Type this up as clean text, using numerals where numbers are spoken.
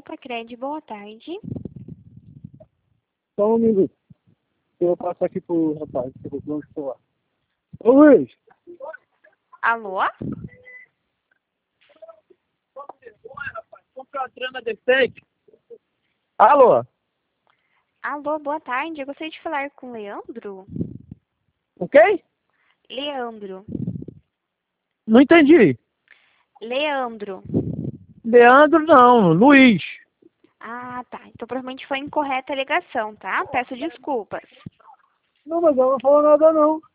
Ultracred, boa tarde. Só um minuto. Eu vou passar aqui pro rapaz, que eu vou falar. Ô Luiz! Alô? Compra a trama decente. Alô? Alô, boa tarde. Eu gostaria de falar com o Leandro. O quê? Leandro. Não entendi. Leandro. Leandro não, Luiz. Ah, tá. Então provavelmente foi incorreta a ligação, tá? Peço desculpas. Não, mas ela não falou nada não.